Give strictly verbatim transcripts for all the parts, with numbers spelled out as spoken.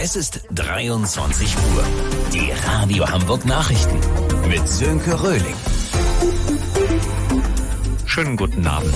Es ist dreiundzwanzig Uhr. Die Radio Hamburg Nachrichten mit Sönke Röhling. Schönen guten Abend.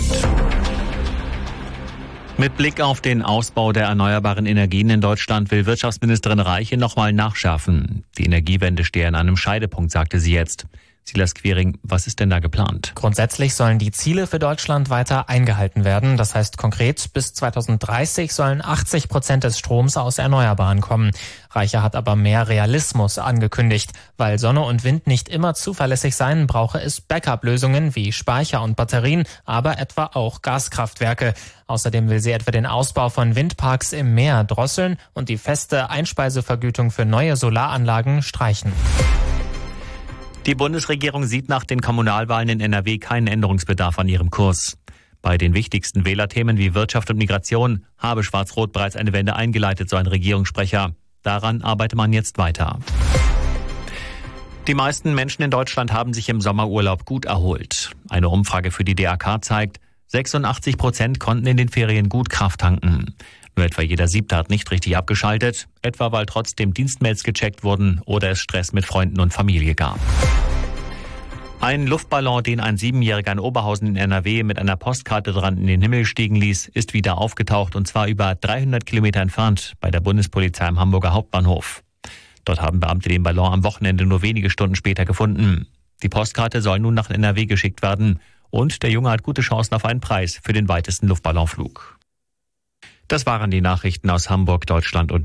Mit Blick auf den Ausbau der erneuerbaren Energien in Deutschland will Wirtschaftsministerin Reiche nochmal nachschärfen. Die Energiewende stehe an einem Scheidepunkt, sagte sie jetzt. Silas Quiring, was ist denn da geplant? Grundsätzlich sollen die Ziele für Deutschland weiter eingehalten werden. Das heißt konkret, bis zweitausenddreißig sollen achtzig Prozent des Stroms aus Erneuerbaren kommen. Reiche hat aber mehr Realismus angekündigt. Weil Sonne und Wind nicht immer zuverlässig seien, brauche es Backup-Lösungen wie Speicher und Batterien, aber etwa auch Gaskraftwerke. Außerdem will sie etwa den Ausbau von Windparks im Meer drosseln und die feste Einspeisevergütung für neue Solaranlagen streichen. Die Bundesregierung sieht nach den Kommunalwahlen in N R W keinen Änderungsbedarf an ihrem Kurs. Bei den wichtigsten Wählerthemen wie Wirtschaft und Migration habe Schwarz-Rot bereits eine Wende eingeleitet, so ein Regierungssprecher. Daran arbeite man jetzt weiter. Die meisten Menschen in Deutschland haben sich im Sommerurlaub gut erholt. Eine Umfrage für die D A K zeigt, sechsundachtzig Prozent konnten in den Ferien gut Kraft tanken. Nur etwa jeder Siebte hat nicht richtig abgeschaltet, etwa weil trotzdem Dienstmails gecheckt wurden oder es Stress mit Freunden und Familie gab. Ein Luftballon, den ein Siebenjähriger in Oberhausen in N R W mit einer Postkarte dran in den Himmel stiegen ließ, ist wieder aufgetaucht und zwar über dreihundert Kilometer entfernt bei der Bundespolizei am Hamburger Hauptbahnhof. Dort haben Beamte den Ballon am Wochenende nur wenige Stunden später gefunden. Die Postkarte soll nun nach N R W geschickt werden und der Junge hat gute Chancen auf einen Preis für den weitesten Luftballonflug. Das waren die Nachrichten aus Hamburg, Deutschland und